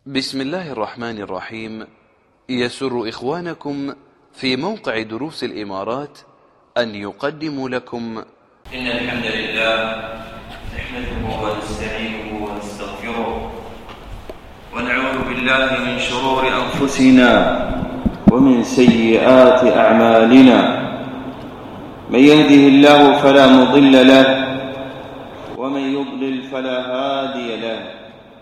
بسم الله الرحمن الرحيم. يسر إخوانكم في موقع دروس الإمارات أن يقدموا لكم إن الحمد لله نحمده ونستعينه ونستغفره ونعوذ بالله من شرور أنفسنا ومن سيئات أعمالنا. من يهده الله فلا مضل له ومن يضلل فلا هادي له،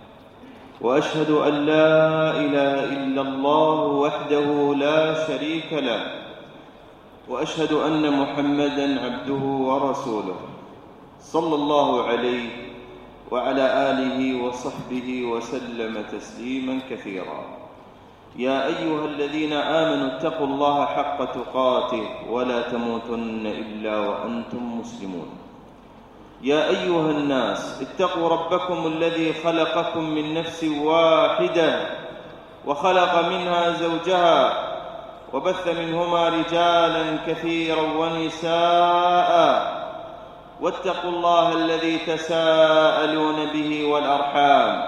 وأشهد أن لا إله إلا الله وحده لا شريك له، وأشهد أن محمدًا عبده ورسوله صلى الله عليه وعلى آله وصحبه وسلم تسليمًا كثيرًا. يا أيها الذين آمنوا اتقوا الله حق تقاته ولا تموتن إلا وأنتم مسلمون. يا أيها الناس اتقوا ربكم الذي خلقكم من نفس واحدة وخلق منها زوجها وبث منهما رجالا كثيرا ونساء، واتقوا الله الذي تساءلون به والأرحام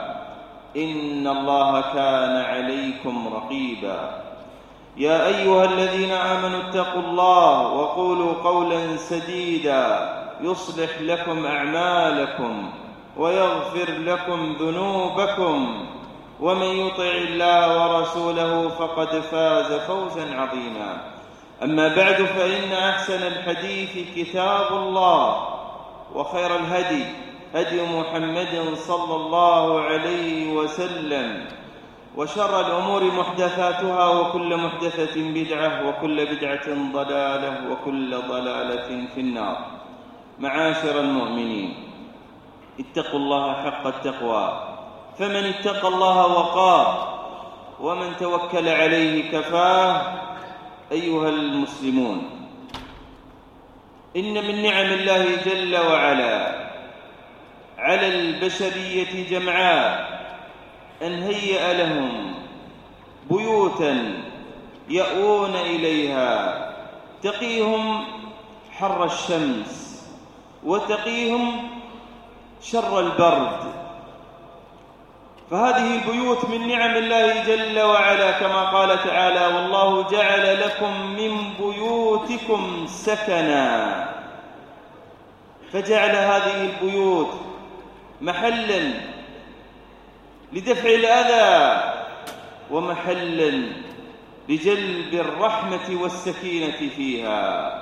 إن الله كان عليكم رقيبا. يا أيها الذين آمنوا اتقوا الله وقولوا قولا سديدا يصلح لكم أعمالكم ويغفر لكم ذنوبكم، ومن يطع الله ورسوله فقد فاز فوزا عظيما. أما بعد، فإن أحسن الحديث كتاب الله، وخير الهدي هدي محمد صلى الله عليه وسلم، وشر الأمور محدثاتها، وكل محدثة بدعة، وكل بدعة ضلالة، وكل ضلالة في النار. معاشر المؤمنين، اتقوا الله حق التقوى، فمن اتقى الله وقاه، ومن توكل عليه كفاه. أيها المسلمون، إن من نعم الله جل وعلا على البشرية جمعاء أن هيأ لهم بيوتا يأوون إليها تقيهم حر الشمس وتقيهم شر البرد. فهذه البيوت من نعم الله جل وعلا، كما قال تعالى: والله جعل لكم من بيوتكم سكنا. فجعل هذه البيوت محلا لدفع الأذى ومحلا لجلب الرحمة والسكينة فيها.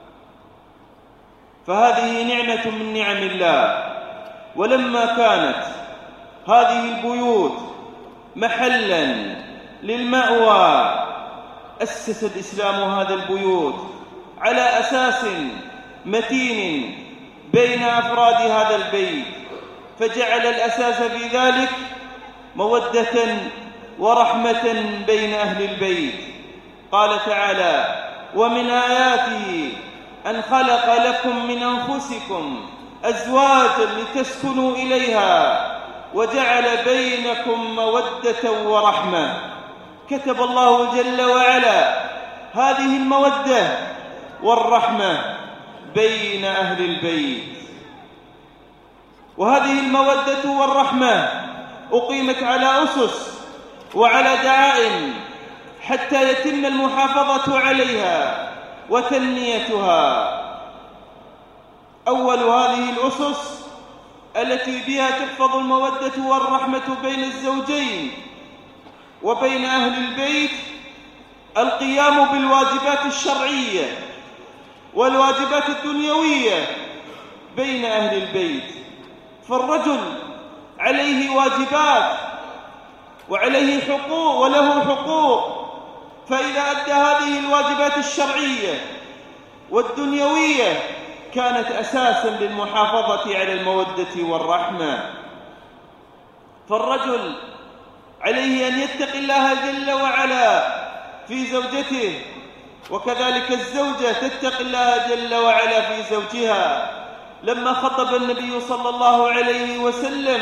فهذه نعمة من نعم الله. ولما كانت هذه البيوت محلا للمأوى، أسس الإسلام هذا البيوت على أساس متين بين أفراد هذا البيت، فجعل الأساس في ذلك مودة ورحمة بين أهل البيت. قال تعالى: ومن آياته أن خلق لكم من أنفسكم أزواجا لتسكنوا إليها وجعل بينكم مودة ورحمة. كتب الله جل وعلا هذه المودة والرحمة بين أهل البيت، وهذه المودة والرحمة أقيمت على أسس وعلى دعائم حتى يتم المحافظة عليها وتنميتها. أول هذه الأسس التي بها تحفظ المودة والرحمة بين الزوجين وبين أهل البيت القيام بالواجبات الشرعية والواجبات الدنيوية بين أهل البيت. فالرجل عليه واجبات وعليه حقوق وله حقوق، فإذا أدى هذه الواجبات الشرعية والدنيوية كانت أساساً للمحافظة على المودة والرحمة. فالرجل عليه أن يتقي الله جل وعلا في زوجته، وكذلك الزوجة تتقي الله جل وعلا في زوجها. لما خطب النبي صلى الله عليه وسلم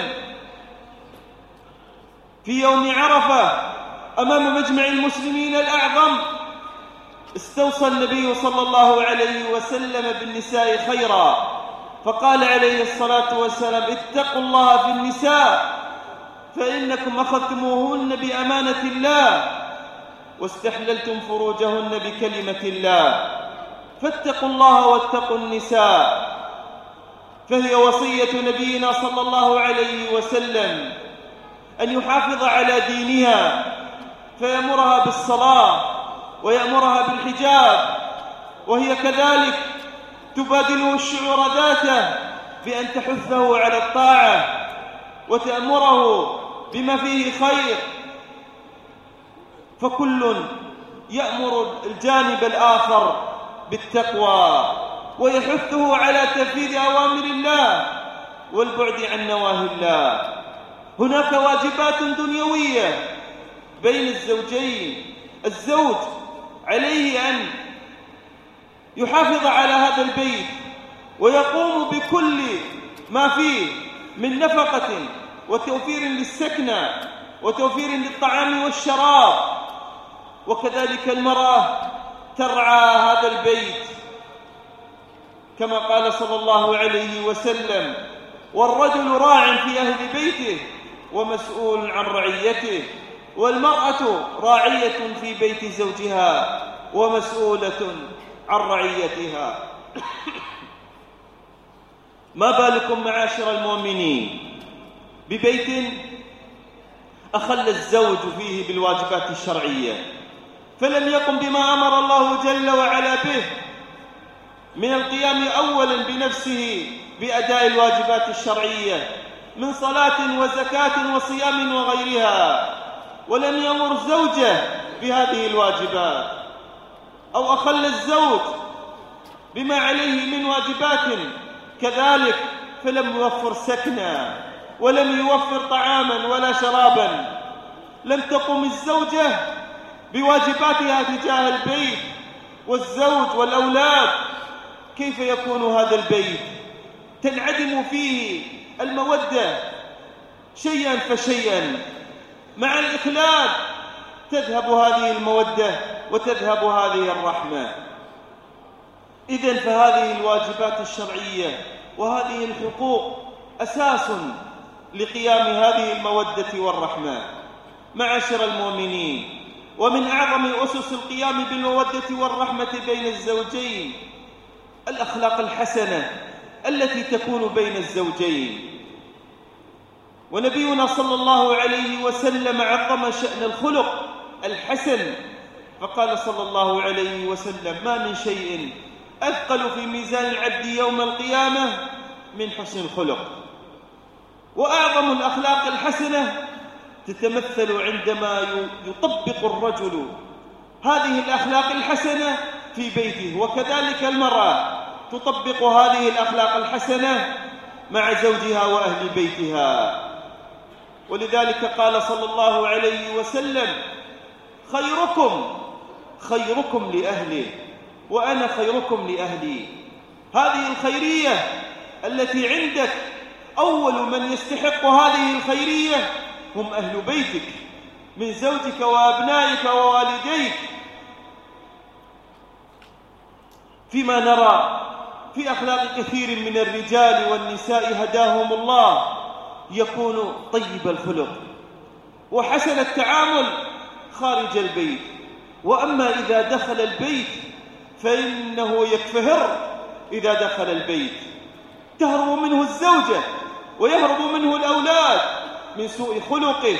في يوم عرفة أمام مجمع المسلمين الأعظم، استوصى النبي صلى الله عليه وسلم بالنساء خيرا، فقال عليه الصلاة والسلام: اتقوا الله في النساء فإنكم أخذتموهن بأمانة الله واستحللتم فروجهن بكلمة الله، فاتقوا الله واتقوا النساء. فهي وصية نبينا صلى الله عليه وسلم أن يحافظ على دينها، فيأمرها بالصلاة ويأمرها بالحجاب، وهي كذلك تبادله الشعور ذاته بأن تحثه على الطاعة وتأمره بما فيه خير، فكل يأمر الجانب الآخر بالتقوى ويحثه على تنفيذ أوامر الله والبعد عن نواهي الله. هناك واجبات دنيوية بين الزوجين. الزوج عليه أن يحافظ على هذا البيت ويقوم بكل ما فيه من نفقة وتوفير للسكنة وتوفير للطعام والشراب، وكذلك المرأة ترعى هذا البيت كما قال صلى الله عليه وسلم: والرجل راع في أهل بيته ومسؤول عن رعيته، والمرأة راعية في بيت زوجها ومسؤولة عن رعيتها. ما بالكم معاشر المؤمنين ببيت أخل الزوج فيه بالواجبات الشرعية فلم يقم بما أمر الله جل وعلا به من القيام أولا بنفسه بأداء الواجبات الشرعية من صلاة وزكاة وصيام وغيرها، ولم يأمر زوجه بهذه الواجبات، أو أخل الزوج بما عليه من واجبات كذلك فلم يوفر سكنا ولم يوفر طعاما ولا شرابا، لم تقم الزوجة بواجباتها تجاه البيت والزوج والأولاد، كيف يكون هذا البيت؟ تنعدم فيه المودة شيئا فشيئا، مع الإخلال تذهب هذه المودة وتذهب هذه الرحمة. إذن فهذه الواجبات الشرعية وهذه الحقوق أساس لقيام هذه المودة والرحمة. معاشر المؤمنين، ومن أعظم أسس القيام بالمودة والرحمة بين الزوجين الأخلاق الحسنة التي تكون بين الزوجين. ونبينا صلى الله عليه وسلم عظم شأن الخلق الحسن، فقال صلى الله عليه وسلم: ما من شيء أثقل في ميزان العبد يوم القيامة من حسن الخلق. وأعظم الأخلاق الحسنة تتمثل عندما يطبق الرجل هذه الأخلاق الحسنة في بيته، وكذلك المرأة تطبق هذه الأخلاق الحسنة مع زوجها وأهل بيتها. ولذلك قال صلى الله عليه وسلم: خيركم لأهله وأنا خيركم لأهلي. هذه الخيرية التي عندك أول من يستحق هذه الخيرية هم أهل بيتك من زوجك وأبنائك ووالديك. فيما نرى في أخلاق كثير من الرجال والنساء هداهم الله يكون طيب الخلق وحسن التعامل خارج البيت، وأما إذا دخل البيت فإنه يكفهر. إذا دخل البيت تهرب منه الزوجة ويهرب منه الأولاد من سوء خلقه.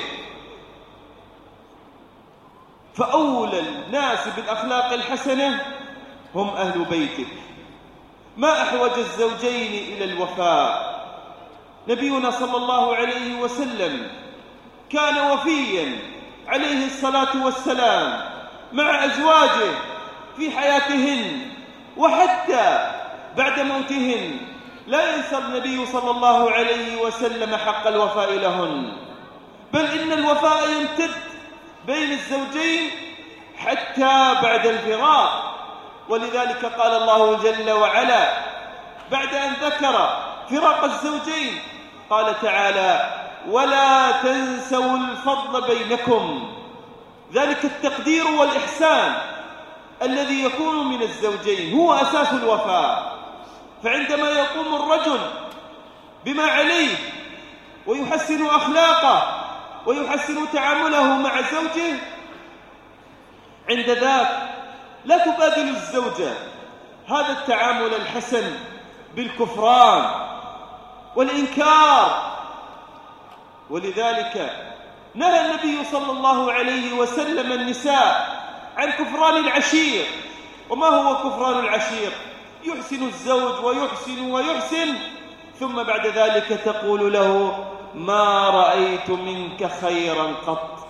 فأولى الناس بالأخلاق الحسنة هم أهل بيتك. ما أحوج الزوجين إلى الوفاء. نبينا صلى الله عليه وسلم كان وفيا عليه الصلاة والسلام مع أزواجه في حياتهن وحتى بعد موتهن، لا ينسى النبي صلى الله عليه وسلم حق الوفاء لهن، بل إن الوفاء يمتد بين الزوجين حتى بعد الفراق. ولذلك قال الله جل وعلا بعد أن ذكر فراق الزوجين قال تعالى: ولا تنسوا الفضل بينكم. ذلك التقدير والإحسان الذي يكون من الزوجين هو أساس الوفاء. فعندما يقوم الرجل بما عليه ويحسن أخلاقه ويحسن تعامله مع زوجه، عند ذاك لا تبادل الزوجة هذا التعامل الحسن بالكفران والإنكار. ولذلك نهى النبي صلى الله عليه وسلم النساء عن كفران العشير. وما هو كفران العشير؟ يحسن الزوج ويحسن ثم بعد ذلك تقول له ما رأيت منك خيرا قط.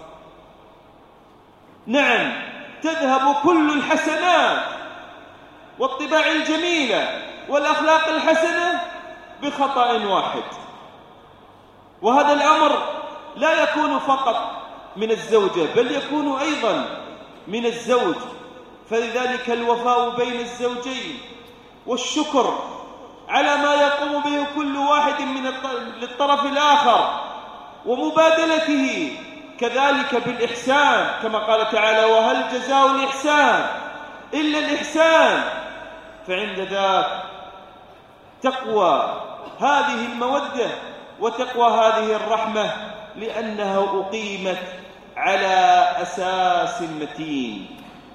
نعم، تذهب كل الحسنات والطباع الجميلة والأخلاق الحسنة بخطأ واحد. وهذا الأمر لا يكون فقط من الزوجة بل يكون أيضا من الزوج. فلذلك الوفاء بين الزوجين والشكر على ما يقوم به كل واحد للطرف الآخر ومبادلته، كذلك بالإحسان كما قال تعالى وهل جزاء الإحسان إلا الإحسان. فعند ذاك تقوى هذه المودة وتقوى هذه الرحمة لأنها أقيمت على أساس متين.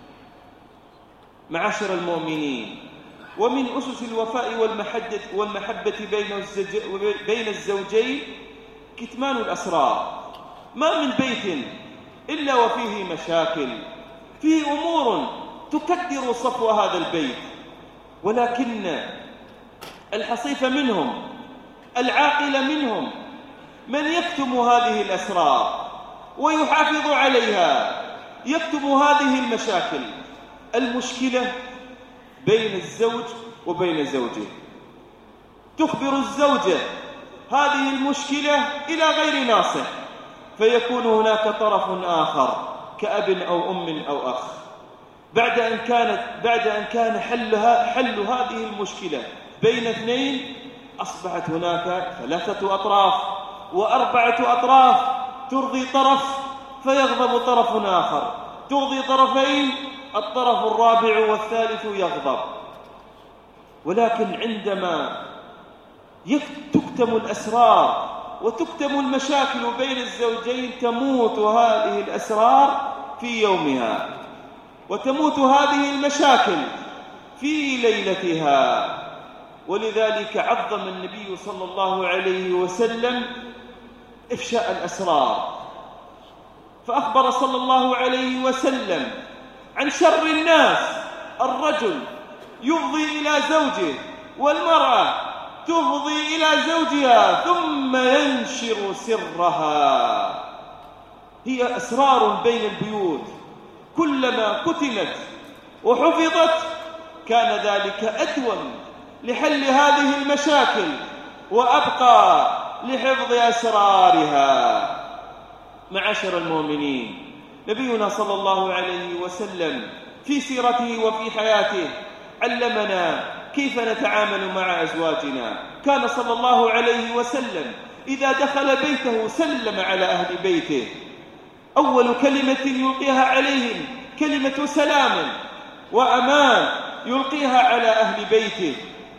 معاشر المؤمنين، ومن أسس الوفاء والمحبة بين الزوجين كتمان الأسرار. ما من بيت إلا وفيه مشاكل، فيه أمور تكدر صفو هذا البيت، ولكن الحصيف منهم العاقل منهم من يكتم هذه الأسرار ويحافظ عليها، يكتم هذه المشاكل. المشكلة بين الزوج وبين زوجه، تخبر الزوجة هذه المشكلة إلى غير ناصح، فيكون هناك طرف آخر كأب أو أم أو أخ. بعد أن كان حل هذه المشكلة بين اثنين، أصبحت هناك 3 أطراف و4 أطراف، ترضي طرف فيغضب طرف آخر، ترضي طرفين الطرف الرابع والثالث يغضب. ولكن عندما تكتم الأسرار وتكتم المشاكل بين الزوجين تموت هذه الأسرار في يومها، وتموت هذه المشاكل في ليلتها. ولذلك عظم النبي صلى الله عليه وسلم إفشاء الأسرار، فأخبر صلى الله عليه وسلم عن شر الناس: الرجل يفضي إلى زوجه، والمرأة تفضي إلى زوجها ثم ينشر سرها. هي أسرار بين البيوت، كلما كتمت وحفظت كان ذلك أدوم لحل هذه المشاكل وأبقى لحفظ أسرارها. معاشر المؤمنين، نبينا صلى الله عليه وسلم في سيرته وفي حياته علمنا كيف نتعامل مع أزواجنا. كان صلى الله عليه وسلم إذا دخل بيته سلم على أهل بيته، أول كلمة يلقيها عليهم كلمة سلام وأمان يلقيها على أهل بيته.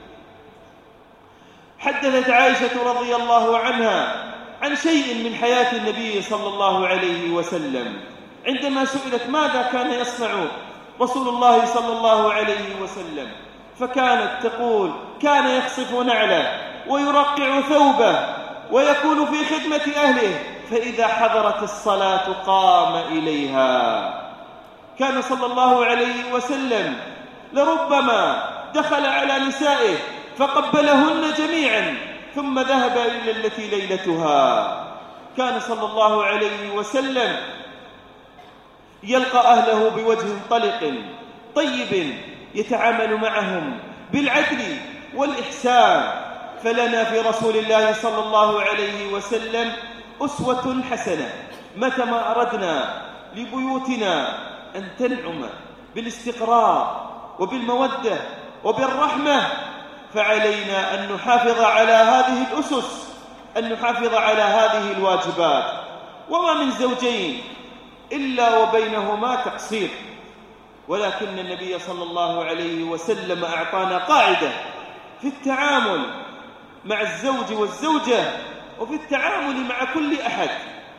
حدثت عائشة رضي الله عنها عن شيء من حياة النبي صلى الله عليه وسلم عندما سئلت ماذا كان يصنع رسول الله صلى الله عليه وسلم، فكانت تقول: كان يخصف نعله ويرقع ثوبه ويكون في خدمة أهله، فإذا حضرت الصلاة قام إليها. كان صلى الله عليه وسلم لربما دخل على نسائه فقبلهن جميعا ثم ذهب إلى التي ليلتها. كان صلى الله عليه وسلم يلقى أهله بوجه طلق طيب يتعامل معهم بالعدل والإحسان. فلنا في رسول الله صلى الله عليه وسلم أسوة حسنة متى ما أردنا لبيوتنا أن تنعم بالاستقرار وبالمودة وبالرحمة، فعلينا أن نحافظ على هذه الأسس، أن نحافظ على هذه الواجبات. وما من زوجين إلا وبينهما تقصير، ولكن النبي صلى الله عليه وسلم أعطانا قاعدة في التعامل مع الزوج والزوجة وفي التعامل مع كل أحد.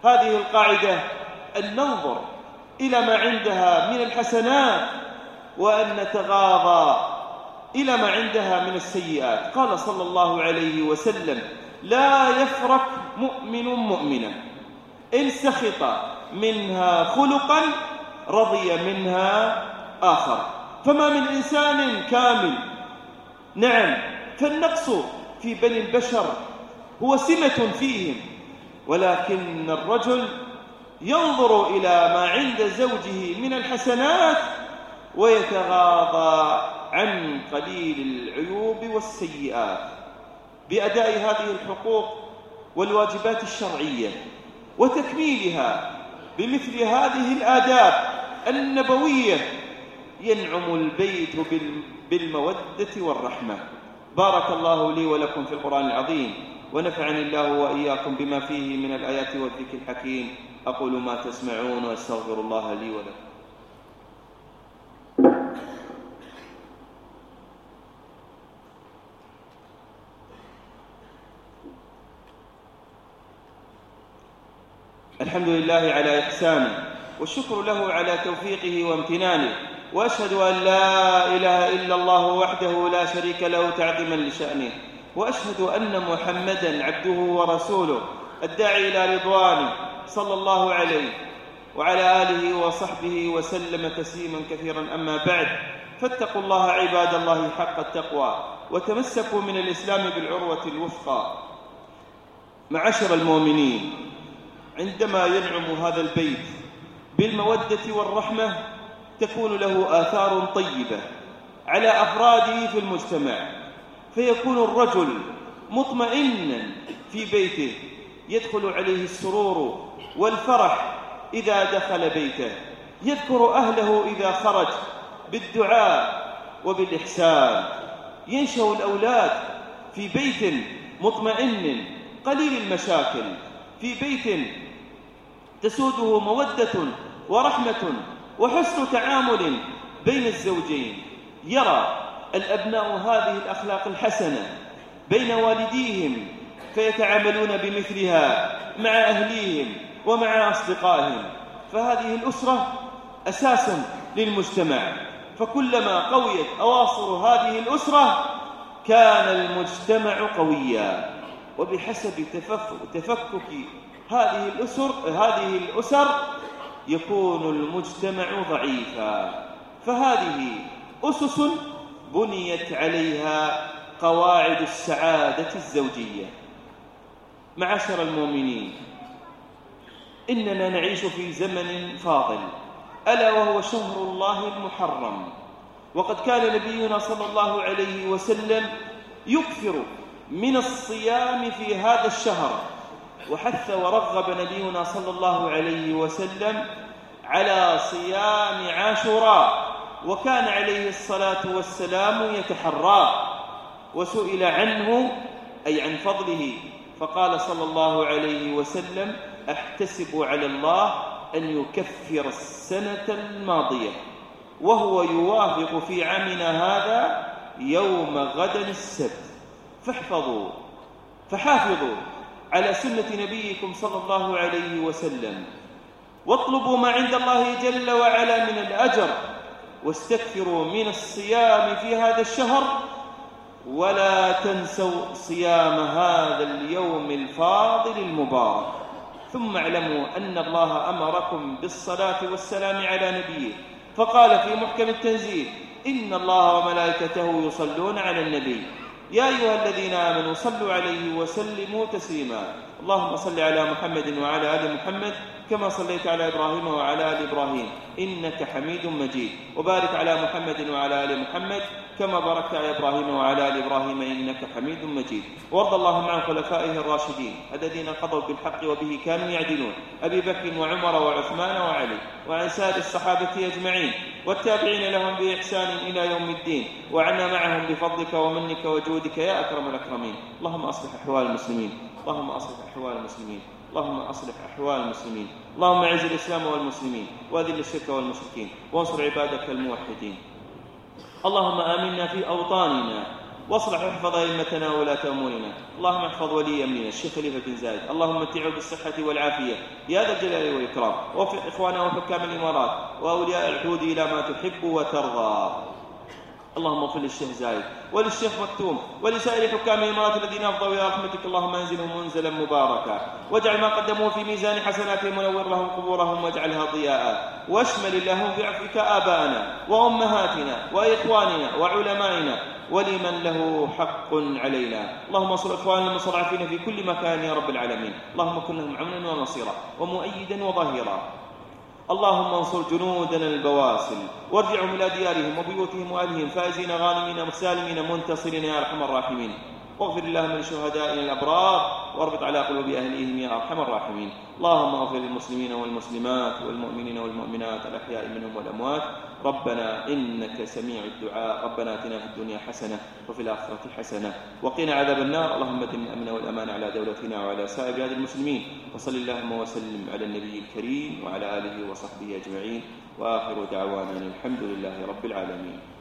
هذه القاعدة أن ننظر إلى ما عندها من الحسنات وأن نتغاضى إلى ما عندها من السيئات. قال صلى الله عليه وسلم: لا يفرق مؤمن مؤمنا إن سخط منها خلقا رضي منها آخر. فما من إنسان كامل، نعم، فالنقص في بني البشر هو سمة فيهم، ولكن الرجل ينظر إلى ما عند زوجه من الحسنات ويتغاضى عن قليل العيوب والسيئات بأداء هذه الحقوق والواجبات الشرعية وتكميلها بمثل هذه الآداب النبوية ينعم البيت بالمودة والرحمة. بارك الله لي ولكم في القرآن العظيم، ونفعني الله وإياكم بما فيه من الآيات والذكر الحكيم. أقول ما تسمعون وأستغفر الله لي ولكم. الحمد لله على إحسانه، والشكر له على توفيقه وامتنانه، وأشهد أن لا إله إلا الله وحده لا شريك له تعظيما لشأنه، وأشهد أن محمدا عبده ورسوله الداعي إلى رضوانه صلى الله عليه وعلى آله وصحبه وسلم تسليما كثيرا. أما بعد، فاتقوا الله عباد الله حق التقوى، وتمسكوا من الإسلام بالعروة الوثقى. معاشر المؤمنين، عندما ينعم هذا البيت بالمودة والرحمة تكون له آثار طيبة على أفراده في المجتمع، فيكون الرجل مطمئنا في بيته، يدخل عليه السرور والفرح إذا دخل بيته، يذكر أهله إذا خرج بالدعاء وبالإحسان. ينشأ الأولاد في بيت مطمئن قليل المشاكل، في بيت تسوده مودة ورحمة وحسن تعامل بين الزوجين. يرى الأبناء هذه الأخلاق الحسنة بين والديهم فيتعاملون بمثلها مع أهليهم ومع أصدقائهم، فهذه الأسرة أساس للمجتمع، فكلما قويت أواصر هذه الأسرة كان المجتمع قويا. وبحسب تفكك هذه الأسر يكون المجتمع ضعيفا. فهذه أسس بنيت عليها قواعد السعادة الزوجية. معاشر المؤمنين، إننا نعيش في زمن فاضل، ألا وهو شهر الله المحرم، وقد كان نبينا صلى الله عليه وسلم يكثر من الصيام في هذا الشهر، وحث ورغب نبينا صلى الله عليه وسلم على صيام عاشوراء، وكان عليه الصلاة والسلام يتحراه، وسئل عنه أي عن فضله فقال صلى الله عليه وسلم: أحتسب على الله أن يكفر السنة الماضية، وهو يوافق في عامنا هذا يوم غد السبت. فحافظوا على سنة نبيكم صلى الله عليه وسلم، واطلبوا ما عند الله جل وعلا من الأجر، واستكثروا من الصيام في هذا الشهر، ولا تنسوا صيام هذا اليوم الفاضل المبارك. ثم اعلموا أن الله أمركم بالصلاة والسلام على نبيه، فقال في محكم التنزيل: إن الله وملائكته يصلون على النبي يا أيها الذين آمنوا صلوا عليه وسلموا تسليما. اللهم صل على محمد وعلى آل محمد كما صليت على إبراهيم وعلى آل إبراهيم إنك حميد مجيد، وبارك على محمد وعلى آل محمد كما باركت على إبراهيم وعلى آل إبراهيم إنك حميد مجيد. وارض اللهم عن خلفائه الراشدين الذين قضوا بالحق وبه كانوا يعدلون، أبي بكر وعمر وعثمان وعلي، وعن سائر الصحابة أجمعين والتابعين لهم بإحسان إلى يوم الدين، وعنا معهم بفضلك ومنك وجودك يا أكرم الأكرمين. اللهم أصلح أحوال المسلمين، اللهم أصلح أحوال المسلمين، اللهم أصلح أحوال المسلمين. اللهم أعز الإسلام والمسلمين، وأذل الشرك والمشركين، وانصر عبادك الموحدين. اللهم آمنا في أوطاننا، واصلح واحفظ أئمتنا وولاة أمورنا. اللهم احفظ ولي أمرنا الشيخ خليفة بن زايد، اللهم متعه بالصحة والعافية يا ذا الجلال والإكرام. ووفق إخواننا وحكام الإمارات وأولياء العهود إلى ما تحب وترضى. اللهم اغفر للشيخ زايد وللشيخ مكتوم ولسائر حكام الإمارات الذين أفضوا إلى رحمتك. اللهم انزلهم منزلا مباركا، واجعل ما قدموه في ميزان حسناتهم، ونور لهم قبورهم واجعلها ضياء، واشمل اللهم بعفوك آباءنا وأمهاتنا وإخواننا وعلمائنا ولمن له حق علينا. اللهم انصر إخواننا المستضعفين في كل مكان يا رب العالمين. اللهم كن لهم عونا ونصيرا ومؤيدا وظهيرا. اللهم انصر جنودنا البواسل وارجعهم إلى ديارهم وبيوتهم وأهلهم فائزين غانمين سالمين منتصرين يا أرحم الراحمين. واغفر اللهم لشهدائنا الأبرار واربط على قلوب أهليهم يا أرحم الراحمين. اللهم اغفر للمسلمين والمسلمات والمؤمنين والمؤمنات الأحياء منهم والأموات. ربنا إنك سميع الدعاء. ربنا آتنا في الدنيا حسنة وفي الآخرة حسنة وقنا عذاب النار. اللهم اتم الأمن والأمان على دولتنا وعلى سائر بلاد المسلمين. وصل اللهم وسلم على النبي الكريم وعلى آله وصحبه أجمعين. وآخر دعوانا الحمد لله رب العالمين.